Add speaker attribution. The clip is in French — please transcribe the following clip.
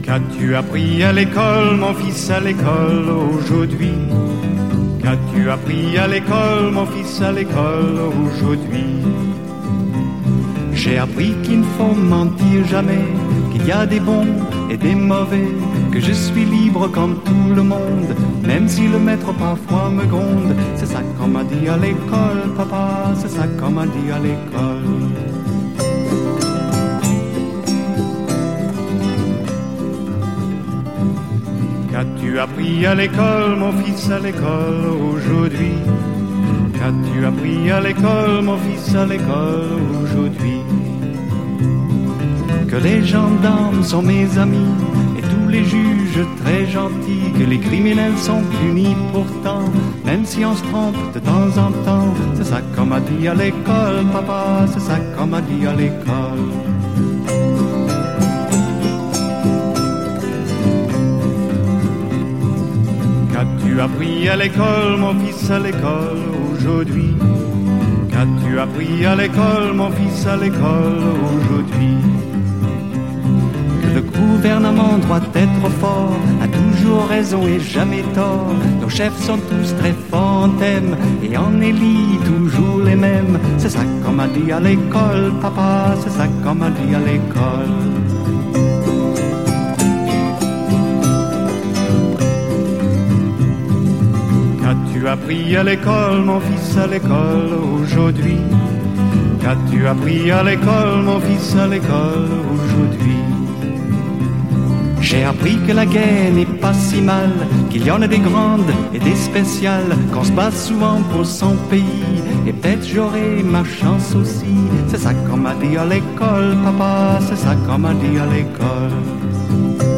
Speaker 1: Qu'as-tu appris à l'école, mon fils, à l'école aujourd'hui? Qu'as-tu appris à l'école, mon fils, à l'école aujourd'hui? J'ai appris qu'il ne faut mentir jamais, qu'il y a des bons et des mauvais, que je suis libre comme tout le monde, même si le maître parfois me gronde. C'est ça qu'on m'a dit à l'école, papa, c'est ça qu'on m'a dit à l'école. Qu'as-tu appris à l'école, mon fils, à l'école aujourd'hui? Qu'as-tu appris à l'école, mon fils, à l'école aujourd'hui? Que les gendarmes sont mes amis et tous les juges très gentils, que les criminels sont punis pourtant, même si on se trompe de temps en temps. C'est ça qu'on m'a dit à l'école, papa, c'est ça qu'on m'a dit à l'école. Qu'as-tu appris à l'école, mon fils, à l'école aujourd'hui? Qu'as-tu appris à l'école, mon fils, à l'école aujourd'hui? Que le gouvernement doit être fort, a toujours raison et jamais tort. Nos chefs sont tous très forts en thème et on élit toujours les mêmes. C'est ça qu'on m'a dit à l'école, papa, c'est ça qu'on m'a dit à l'école. Qu'as-tu appris à l'école, mon fils, à l'école aujourd'hui? Qu'as-tu appris à l'école, mon fils, à l'école aujourd'hui? J'ai appris que la guerre n'est pas si mal, qu'il y en a des grandes et des spéciales, qu'on se bat souvent pour son pays, et peut-être j'aurai ma chance aussi. C'est ça qu'on m'a dit à l'école, papa, c'est ça qu'on m'a dit à l'école.